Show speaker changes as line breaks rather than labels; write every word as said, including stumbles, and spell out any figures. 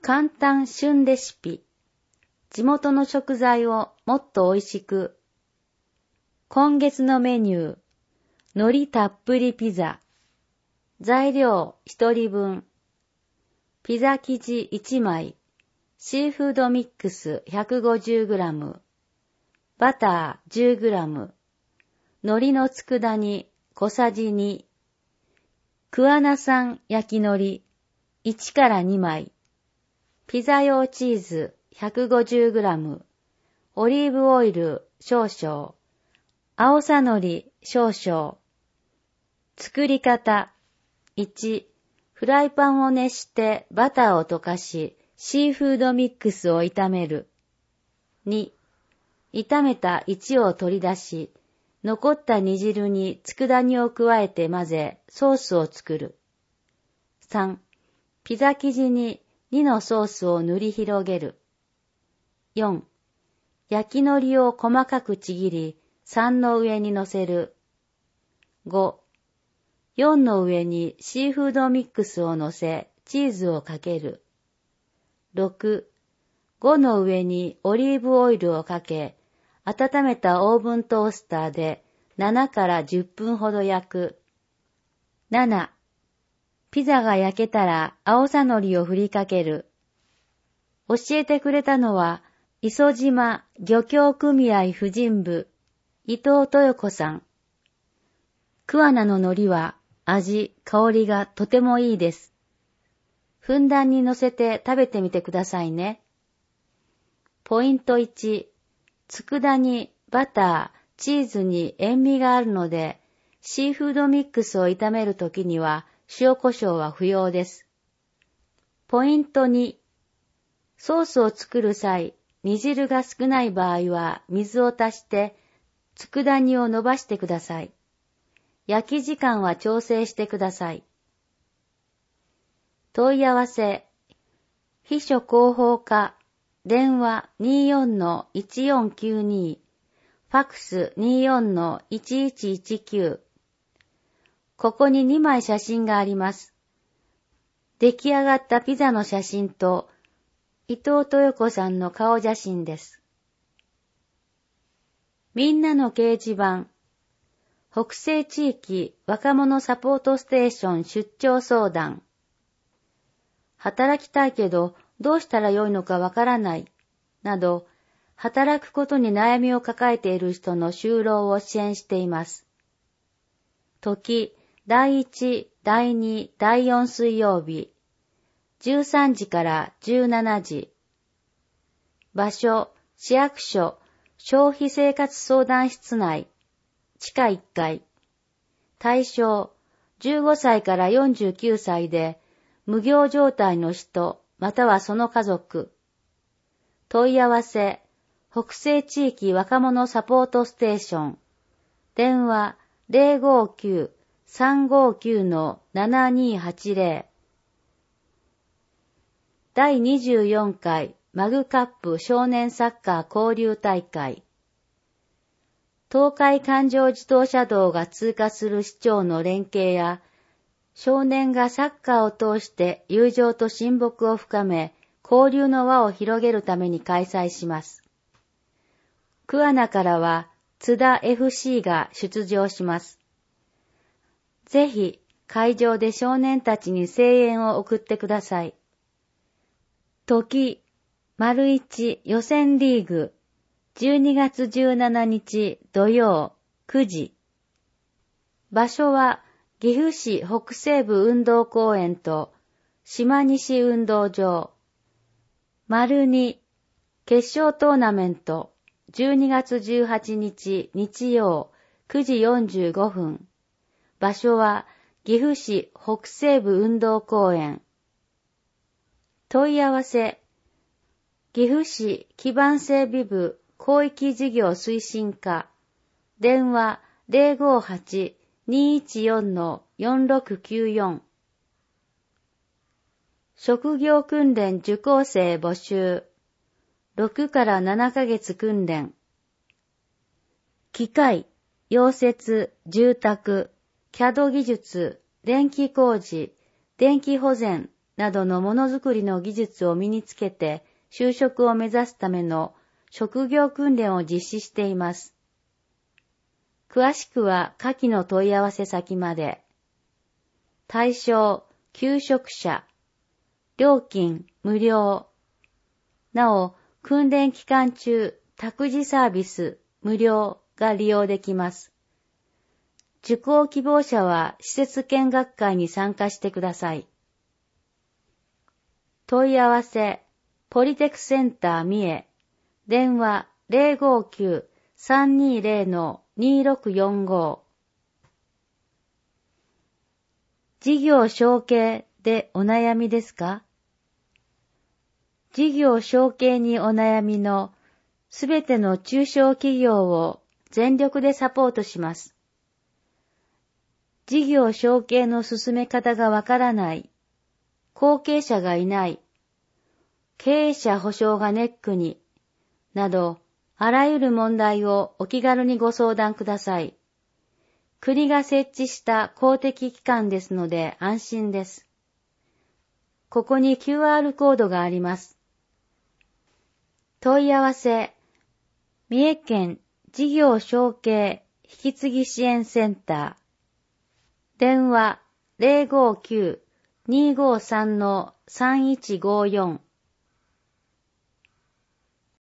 簡単旬レシピ。地元の食材をもっと美味しく。今月のメニュー。海苔たっぷりピザ。材料ひとりぶん。ピザ生地いちまい。シーフードミックス ひゃくごじゅうグラム。バター じゅうグラム。海苔の佃煮小さじに。桑名産焼き海苔いちからにまい。ピザ用チーズ ひゃくごじゅうグラム。オリーブオイル少々。青さのり少々。作り方。いち、フライパンを熱してバターを溶かし、シーフードミックスを炒める。に、炒めたいちを取り出し、残った煮汁に佃煮を加えて混ぜ、ソースを作る。さん、ピザ生地ににのソースを塗り広げる。よん、焼き海苔を細かくちぎり、さんの上に乗せる。ご、よんの上にシーフードミックスを乗せ、チーズをかける。ろく、ごの上にオリーブオイルをかけ、温めたオーブントースターでななからじゅっぷんほど焼く。なな、ピザが焼けたら青さのりを振りかける。教えてくれたのは、磯島漁協組合婦人部、伊藤豊子さん。桑名の海苔は味、香りがとてもいいです。ふんだんに乗せて食べてみてくださいね。ポイントいち、佃煮、バター、チーズに塩味があるので、シーフードミックスを炒めるときには塩コショウは不要です。ポイントに、ソースを作る際、煮汁が少ない場合は水を足して佃煮を伸ばしてください。焼き時間は調整してください。問い合わせ、秘書広報課、電話 にじゅうよんのいちよんきゅうに、ファックス にじゅうよんのいちいちいちきゅう。ここににまい写真があります。出来上がったピザの写真と、伊藤豊子さんの顔写真です。みんなの掲示板、北西地域若者サポートステーション出張相談。働きたいけどどうしたらよいのかわからない、など、働くことに悩みを抱えている人の就労を支援しています。時、だいいち、だいに、だいよん水曜日、じゅうさんじからじゅうしちじ。場所、市役所、消費生活相談室内、地下いっかい。対象、じゅうごさいからよんじゅうきゅうさいで、無業状態の人、またはその家族。問い合わせ、北西地域若者サポートステーション。電話 ゼロごきゅう さんごきゅう のななにはちゼロ。だいにじゅうよんかいマグカップ少年サッカー交流大会。東海環状自動車道が通過する市町の連携や、少年がサッカーを通して友情と親睦を深め、交流の輪を広げるために開催します。桑名からは津田 エフシー が出場します。ぜひ会場で少年たちに声援を送ってください。時、丸一予選リーグ、じゅうにがつじゅうしちにち土曜くじ。場所は岐阜市北西部運動公園と島西運動場。丸に、決勝トーナメントじゅうにがつじゅうはちにち日曜くじよんじゅうごふん。場所は岐阜市北西部運動公園。問い合わせ、岐阜市基盤整備部広域事業推進課。電話 ゼロごはち にいちよんのよんろくきゅうよん。職業訓練受講生募集。ろくからななかげつ訓練。機械、溶接、住宅、キャド 技術、電気工事、電気保全、 などのものづくりの技術を身につけて就職を目指すための職業訓練を実施しています。詳しくは下記の問い合わせ先まで。対象、求職者。料金、無料。なお、訓練期間中、託児サービス、無料が利用できます。受講希望者は施設見学会に参加してください。問い合わせ、ポリテクセンター三重、電話 ゼロごきゅう さんにーゼロ にーろくよんご。事業承継でお悩みですか？事業承継にお悩みのすべての中小企業を全力でサポートします。事業承継の進め方がわからない、後継者がいない、経営者保証がネックに、など、あらゆる問題をお気軽にご相談ください。国が設置した公的機関ですので安心です。ここに キューアール コードがあります。問い合わせ、三重県事業承継引き継ぎ支援センター、電話 ゼロごきゅう にーごさん さんいちごよん